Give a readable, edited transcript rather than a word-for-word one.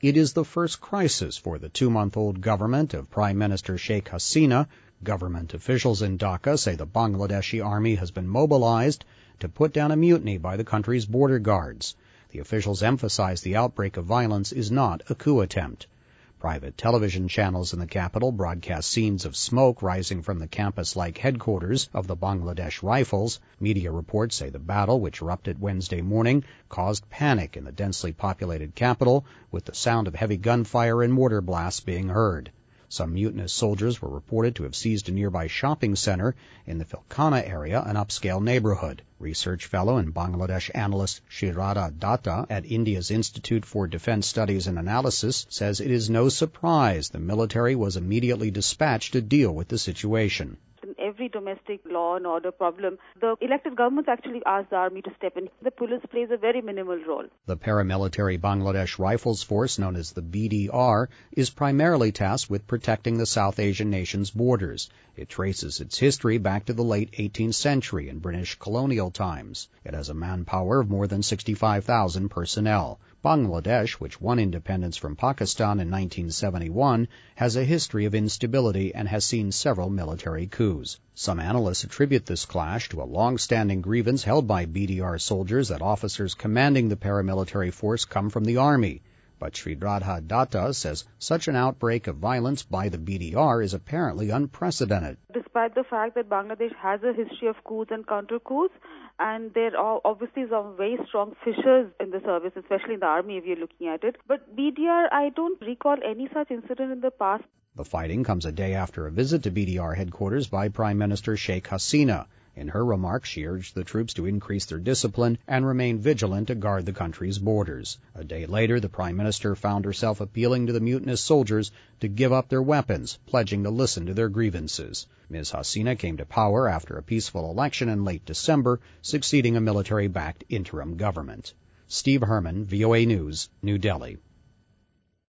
It is the first crisis for the 2-month-old government of Prime Minister Sheikh Hasina. Government officials in Dhaka say the Bangladeshi army has been mobilized to put down a mutiny by the country's border guards. The officials emphasize the outbreak of violence is not a coup attempt. Private television channels in the capital broadcast scenes of smoke rising from the campus-like headquarters of the Bangladesh Rifles. Media reports say the battle, which erupted Wednesday morning, caused panic in the densely populated capital, with the sound of heavy gunfire and mortar blasts being heard. Some mutinous soldiers were reported to have seized a nearby shopping center in the Filkhana area, an upscale neighborhood. Research fellow and Bangladesh analyst Shridhar Datta at India's Institute for Defense Studies and Analysis says it is no surprise the military was immediately dispatched to deal with the situation. In every domestic law and order problem, the elected government actually asks the army to step in. The police plays a very minimal role. The paramilitary Bangladesh Rifles Force, known as the BDR, is primarily tasked with protecting the South Asian nation's borders. It traces its history back to the late 18th century in British colonial times. It has a manpower of more than 65,000 personnel. Bangladesh, which won independence from Pakistan in 1971, has a history of instability and has seen several military coups. Some analysts attribute this clash to a long-standing grievance held by BDR soldiers that officers commanding the paramilitary force come from the army. But Shridhar Datta says such an outbreak of violence by the BDR is apparently unprecedented. Despite the fact that Bangladesh has a history of coups and counter-coups, and there are obviously some very strong fissures in the service, especially in the army if you're looking at it. But BDR, I don't recall any such incident in the past. The fighting comes a day after a visit to BDR headquarters by Prime Minister Sheikh Hasina. In her remarks, she urged the troops to increase their discipline and remain vigilant to guard the country's borders. A day later, the Prime Minister found herself appealing to the mutinous soldiers to give up their weapons, pledging to listen to their grievances. Ms. Hasina came to power after a peaceful election in late December, succeeding a military-backed interim government. Steve Herman, VOA News, New Delhi.